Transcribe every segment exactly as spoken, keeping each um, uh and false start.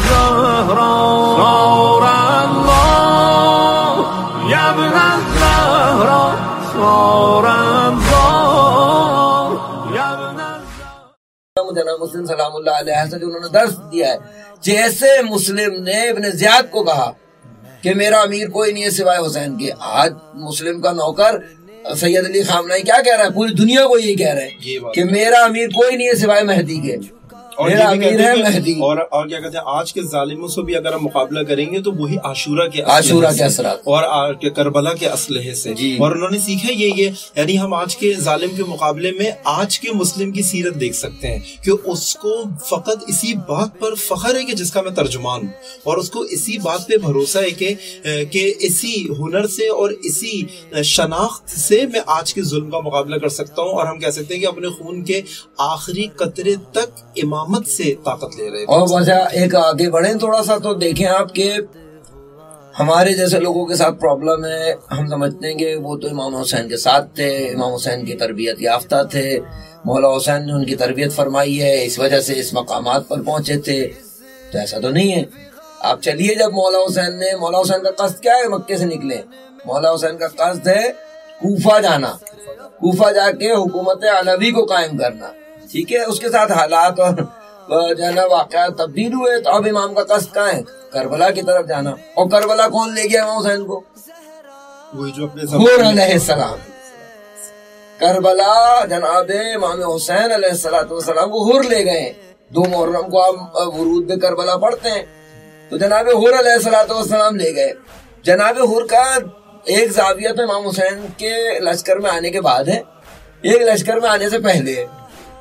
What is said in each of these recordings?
الزهراء صار الله يا ابن الزهراء صار الله يا ابن الزهراء. جناب مسلم سلام اللہ علیہ سے انہوں نے درس دیا ہے، جیسے مسلم نے ابن زیاد کو کہا کہ میرا امیر کوئی نہیں ہے سوائے حسین کے، آج مسلم کا نوکر سید علی خامنہئی کیا کہہ رہا ہے؟ پوری دنیا کو یہی کہہ رہے ہیں کہ میرا امیر کوئی نہیں ہے سوائے مہدی کے، میرا امیر ہے مہدی. اور اور کیا کہتے ہیں آج کے ظالموں سے بھی اگر ہم مقابلہ کریں گے تو وہی عاشورہ کے عاشورہ کے اثرات اور کربلا کے اسلحے سے، اور انہوں نے سیکھا یہ یہ یعنی ہم آج کے ظالم کے مقابلے میں آج کے مسلم کی سیرت دیکھ سکتے ہیں کہ اس کو فقط اسی بات پر فخر ہے کہ جس کا میں ترجمان ہوں، اور اس کو اسی بات پہ بھروسہ ہے کہ کہ اسی ہنر سے اور اسی شناخت سے میں آج کے ظلم کا مقابلہ کر سکتا ہوں، اور ہم کہہ سکتے ہیں کہ اپنے خون کے آخری قطرے تک امام سے طاقت لے رہے. اور وجہ ایک آگے بڑھیں تھوڑا سا تو دیکھیں آپ کہ ہمارے جیسے لوگوں کے ساتھ پرابلم ہے، ہم سمجھتے ہیں کہ وہ تو امام حسین کے ساتھ تھے، امام حسین کی تربیت یافتہ تھے، مولا حسین نے ان کی تربیت فرمائی ہے، اس وجہ سے اس مقامات پر پہنچے تھے. تو ایسا تو نہیں ہے. آپ چلیے جب مولا حسین نے مولا حسین کا قصد کیا ہے؟ مکے سے نکلے. مولا حسین کا قصد ہے کوفہ جانا، کوفہ جا کے حکومت علوی کو قائم کرنا. ٹھیک ہے، اس کے ساتھ حالات اور جو ہے نا واقعات تبدیل ہوئے، تو اب امام کا قصد کہاں ہے؟ کربلا کی طرف جانا. اور کربلا کون لے گیا امام حسین کو؟ وہی جو اپنے حور علیہ السلام. کربلا جناب امام حسین علیہ السلام کو حور لے گئے. دو محرم کو آپ ورود میں کربلا پڑھتے ہیں، تو جناب حور علیہ السلام لے گئے. جناب حور کا ایک زاویہ تو امام حسین کے لشکر میں آنے کے بعد ہے، ایک لشکر میں آنے سے پہلے ہے.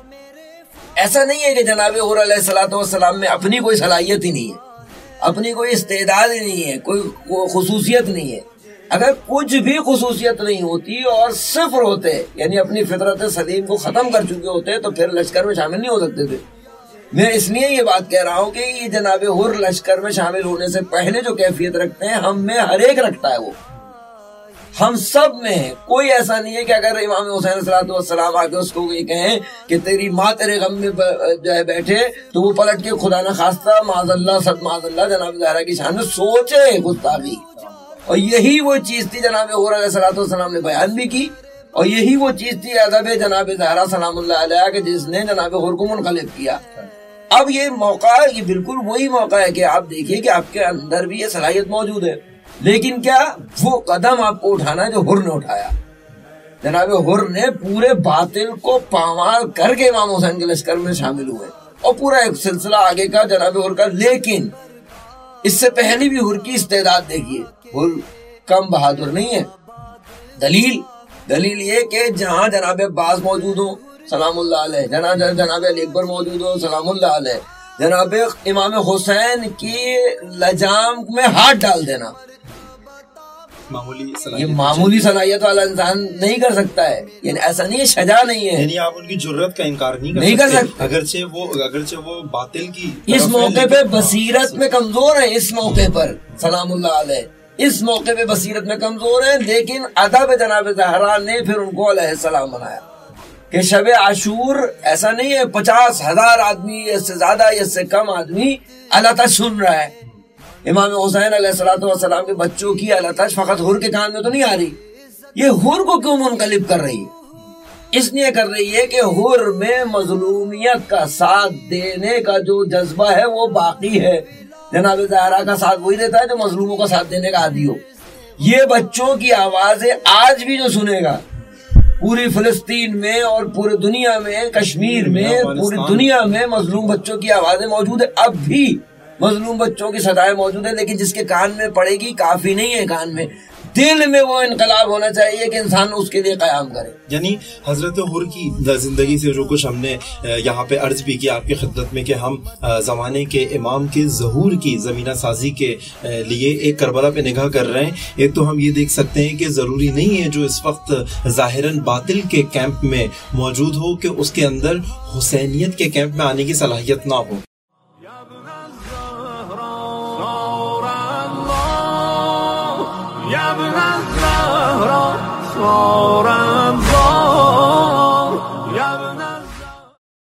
ایسا نہیں ہے کہ جناب حور علیہ الصلوۃ والسلام میں اپنی کوئی صلاحیت ہی نہیں ہے، اپنی کوئی استعداد ہی نہیں ہے، کوئی خصوصیت نہیں ہے. اگر کچھ بھی خصوصیت نہیں ہوتی اور صفر ہوتے، یعنی اپنی فطرت سلیم کو ختم کر چکے ہوتے، تو پھر لشکر میں شامل نہیں ہو سکتے تھے. میں اس لیے یہ بات کہہ رہا ہوں کہ یہ جناب حور لشکر میں شامل ہونے سے پہلے جو کیفیت رکھتے ہیں ہم میں ہر ایک رکھتا ہے، وہ ہم سب میں ہے. کوئی ایسا نہیں ہے کہ اگر امام حسین علیہ السلام آ کے اس کو یہ کہیں کہ تیری ماں تیرے غم میں جو ہے بیٹھے، تو وہ پلٹ کے خدا نہ خواستہ معاذ اللہ صد معاذ اللہ جناب زہرا کی شان میں سوچے گستاخی. اور یہی وہ چیز تھی جناب حور علیہ السلام نے بیان بھی کی، اور یہی وہ چیز تھی ادب جناب زہرا سلام اللہ علیہ کہ جس نے جناب حور کو منقلب کیا. اب یہ موقع ہے، یہ بالکل وہی موقع ہے کہ آپ دیکھیے کہ آپ کے اندر بھی یہ صلاحیت موجود ہے، لیکن کیا وہ قدم آپ کو اٹھانا ہے جو حر نے اٹھایا. جناب حر نے پورے باطل کو پامال کر کے امام حسین کے لشکر میں شامل ہوئے، اور پورا ایک سلسلہ آگے کا جناب حر کا. لیکن اس سے پہلے بھی حر کی استعداد دیکھیے، حر کم بہادر نہیں ہے. دلیل دلیل یہ کہ جہاں جناب عباس موجود ہوں سلام اللہ علیہ، جناب جناب علی اکبر موجود ہو سلام اللہ علیہ، جناب امام حسین کی لجام میں ہاتھ ڈال دینا یہ معمولی صلاحیت والا انسان نہیں کر سکتا ہے. یعنی ایسا نہیں ہے، شجاع نہیں ہے، یعنی آپ ان کی جرت کا انکار نہیں کر, نہیں کر سکتے. اگرچہ وہ اگرچہ وہ باطل کی اس موقع پہ بصیرت میں کمزور ہیں، اس موقع پر سلام اللہ علیہ اس موقع پہ بصیرت میں کمزور ہیں، لیکن ادب جناب زہرا نے پھر ان کو علیہ السلام بنایا کہ شب عاشور ایسا نہیں ہے پچاس ہزار آدمی اس سے زیادہ یا اس سے کم آدمی اللہ تعالیٰ سن رہا ہے. امام حسین علیہ الصلوۃ والسلام کے بچوں کی اللہ تعالیٰ فقط حر کے کان میں تو نہیں آ رہی. یہ حر کو کیوں منقلب کر رہی ہے؟ اس لیے کر رہی ہے کہ حر میں مظلومیت کا ساتھ دینے کا جو جذبہ ہے وہ باقی ہے. جناب زہرا کا ساتھ وہی دیتا ہے جو مظلوموں کا ساتھ دینے کا عادی ہو. یہ بچوں کی آوازیں آج بھی جو سنے گا پوری فلسطین میں اور پورے دنیا میں، کشمیر میں، پوری دنیا میں مظلوم بچوں کی آوازیں موجود ہیں. اب بھی مظلوم بچوں کی صدائیں موجود ہیں، لیکن جس کے کان میں پڑے گی کافی نہیں ہے. کان میں دل میں وہ انقلاب ہونا چاہیے کہ انسان اس کے لیے قیام کرے. یعنی حضرت حر کی زندگی سے جو کچھ ہم نے یہاں پہ عرض بھی کیا آپ کی خدمت میں کہ ہم زمانے کے امام کے ظہور کی زمینہ سازی کے لیے ایک کربلا پہ نگاہ کر رہے ہیں. ایک تو ہم یہ دیکھ سکتے ہیں کہ ضروری نہیں ہے جو اس وقت ظاہراً باطل کے کیمپ میں موجود ہو کہ اس کے اندر حسینیت کے کیمپ میں آنے کی صلاحیت نہ ہو. صار